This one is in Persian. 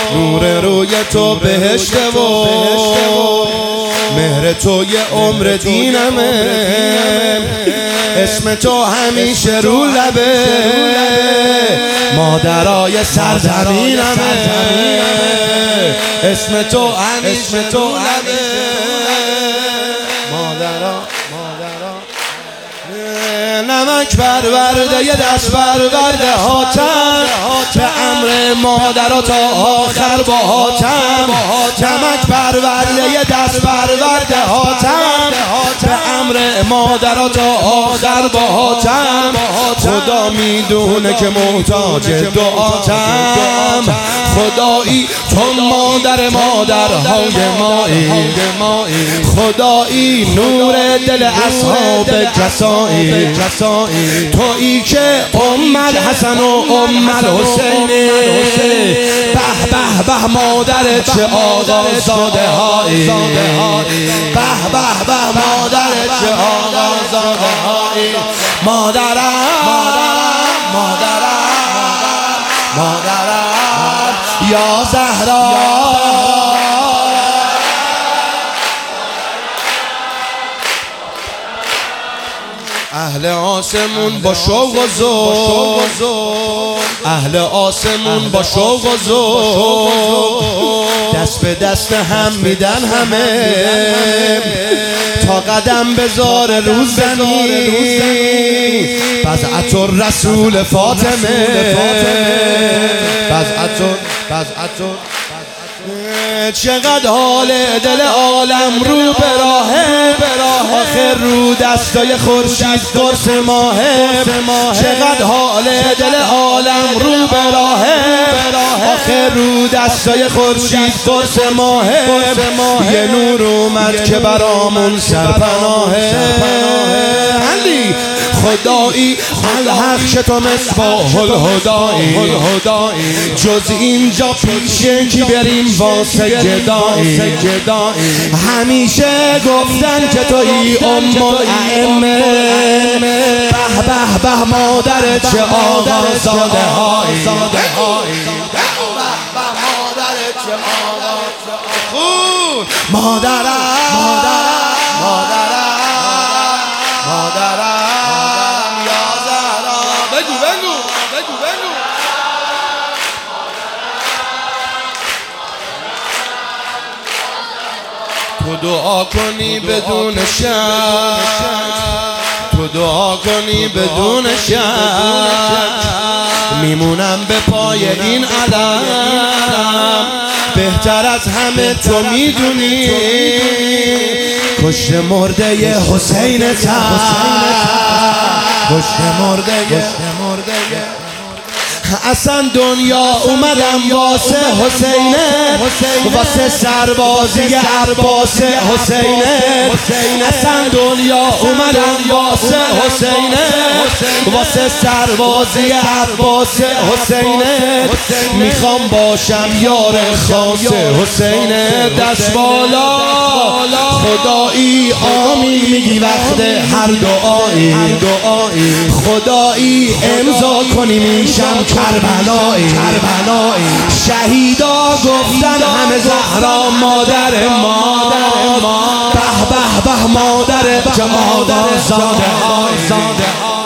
نور روی تو بهشته و مهر تو یه عمر دینمه، اسم تو همیشه رو لبه، مادرای سرزمینمه، اسم تو همیشه تو لبه، مادرا نمک برورده یه دست برورده هاتم، به امر مادرها تا آخر با هاتم، نمک برورده یه دست برورده هاتم، به امر مادرها تا آخر با هاتم، خدا میدونه که محتاج دعاتم، خدایی تو مادر مادرهای مایی، خدایی نور دل اصحاب کسایی، تویی که ام الحسن و ام الحسین، به به به مادر چه آقازاده هایی، به به به مادر چه آقازاده هایی، مادرم یا زهرا، اهل آسمون با شوق و ذوق، اهل آسمون با شوق و ذوق، دست به دست هم میدن همه، تا قدم بذار روزنی بضعت الرسول فاطمه، بضعت چقدر حال دل عالم رو به راهه، آخر رو دستای خورشید قرص ماهه، چقدر حال دل عالم رو به راهه، آخر رو دستای خورشید قرص ماهه، یه نور اومد که برامون سرپناهه، خدایی الحق تو مصباح الهدایی، جز اینجا پیشه کی بریم واسه گدایی، همیشه گفتن که تویی ام الائمه، به به به مادر چه آقازاده هایی، مادرم یا زهرا، بگو تو دعا کنی بدون شک، تو دعا کنی بدون شک، میمونم به پای این علم، بهتر از همه تو میدونی، کشت مرده ی حسین تن، کشت مرده اصلا دنیا اومدم واسه حسینه، واسه سربازی عباس حسینه، اصلا دنیا اومدم واسه حسینه، واسه سربازی عباس حسینه، میخوام باشم یار خاص حسینه، دست بالا خدایی آمین میگی وقت هر دعایی، خدایی امضا کنی میشم کربلایی، شهیدا گفتن همه زهرا مادر ما، به به به مادر چه آقازاده های،